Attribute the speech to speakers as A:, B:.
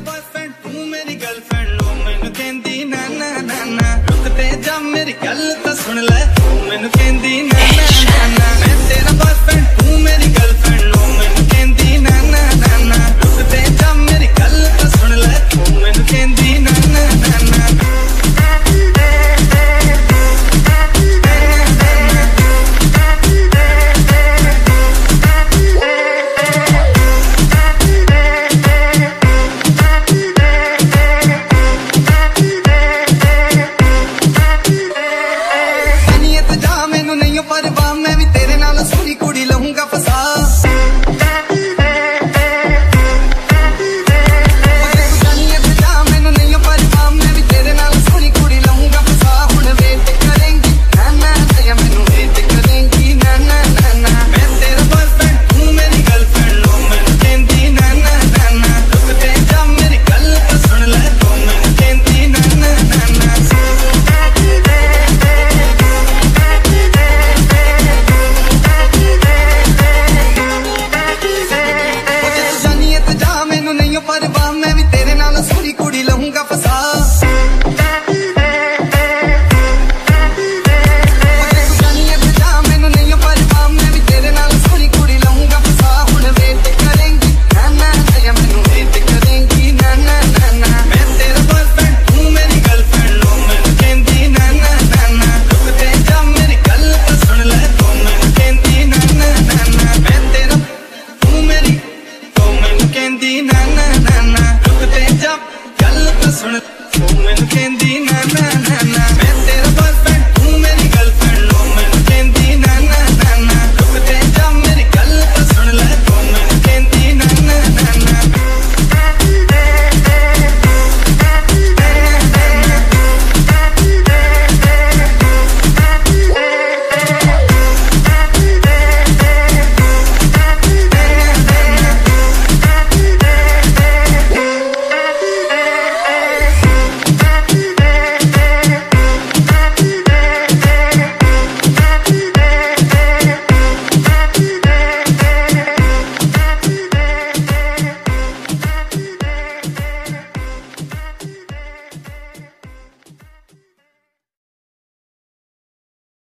A: boyfriend तू मेरी girlfriend ओ मैनू कहंदी ना ना ना ना रुकते जा मेरी गल तो सुन ले तू मैनू कहंदी ना ना ना ना मैं तेरा बॉयफ्रेंड तू मेरी गर्लफ्रेंड ओ मैनू कहंदी ना ना ना ना रुकते जा मेरी गल तो सुन ले तू मैनू कहंदी ना ना ना ना कहंदी ना ना ना ना रुकते जा गल तो सुन